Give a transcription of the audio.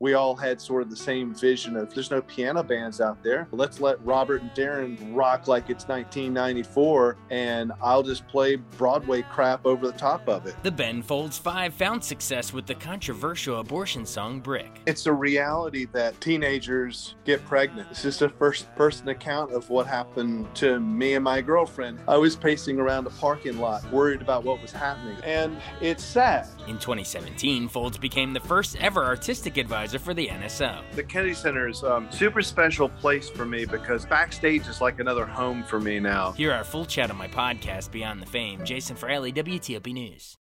we all had sort of the same vision of there's no piano bands out there. Let's let Robert and Darren rock like it's 1994, and I'll just play Broadway crap over the top of it. The Ben Folds Five found success with the controversial abortion song Brick. It's a reality that teenagers get pregnant. It's just a first-person account of what happened to me and my girlfriend. I was pacing around a parking lot, worried about what was happening, and it's sad. In 2017, Folds became the first ever artistic advisor for the NSO. The Kennedy Center is a super special place for me because backstage is like another home for me now. Hear our full chat on my podcast, Beyond the Fame. Jason Fraley, WTOP News.